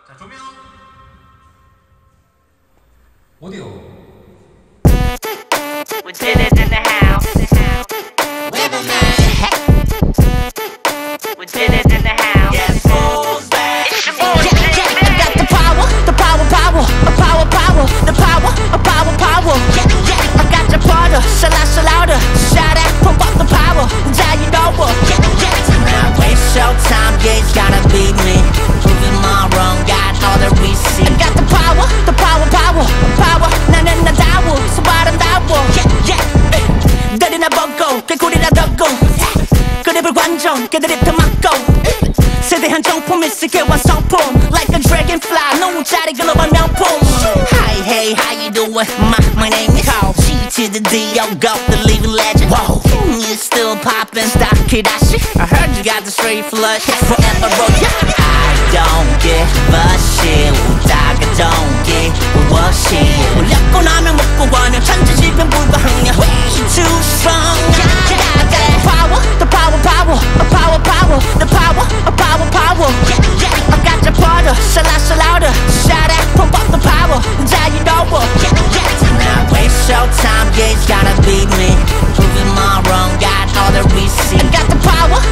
자, 조명. 어디요? We did it in the house. We did it in the house. It's your boy, I got the power, the power, power, the power, power. I got the powder, so louder, shout out, pump up the power, now you know what. Now it's showtime, yeah, it's gotta be me. Proving my wrong, got all the receipts. I got the power, 나는 나다워, 소아름다워. 너리나 보고, 개구리나 덮고, 그립을 관전, 깨드립도 막고. 세대한 정품이 세계와 성품 Like a dragonfly 노자리 글로벌 명품 Hi, hey, how you doing? My name is Carl G to the D, yo, go, the living legend. Whoa, you still poppin', stop Kidashi. I heard you got the straight flush, forever roll. I don't give a shit, 우다가 don't give a shit. 올렸고 나면 먹고 가면 천지지변 불가항력 Way too strong. I got the power, the power, the power, I got your powder, so louder, shout out, pump up the power, now you know what. Now it's showtime, yeah, it's gotta be me. Proving my wrong, got all the receipts. I got the power,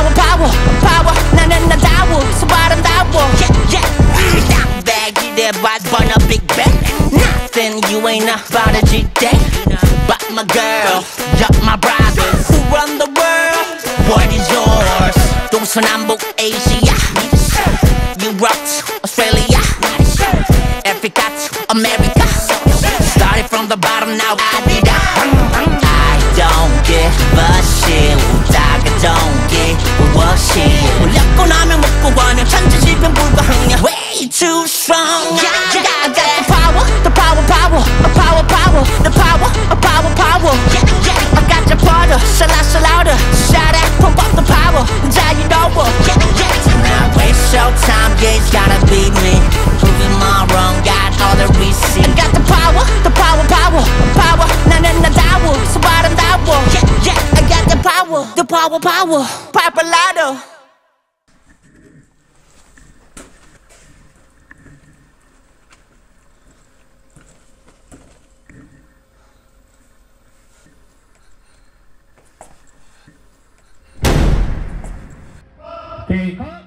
나는 나다워, 소아름다워. Baggy there, but burn a big bang. Nothing you ain't about a G-Day. But my girl, yup, my brothers who run the world. What is yours? 동서남북 Asia, Europe to Australia, Africa to America. Started from the bottom, now I did that. I don't give a shit, 우다가 don't give a shit. 올렸고 나면 먹고 가면 천지지변 불가항력 Way too strong. I got the power, the power, the power. I got your powder, so louder, shout out, pump up the power, now you know what. Now it's showtime, yeah, it's gotta be me. Proving my wrong, got all the receipts. I got the power, 나는 나다워, 소아름다워. I got the power, Papalado. 오케이, 컷.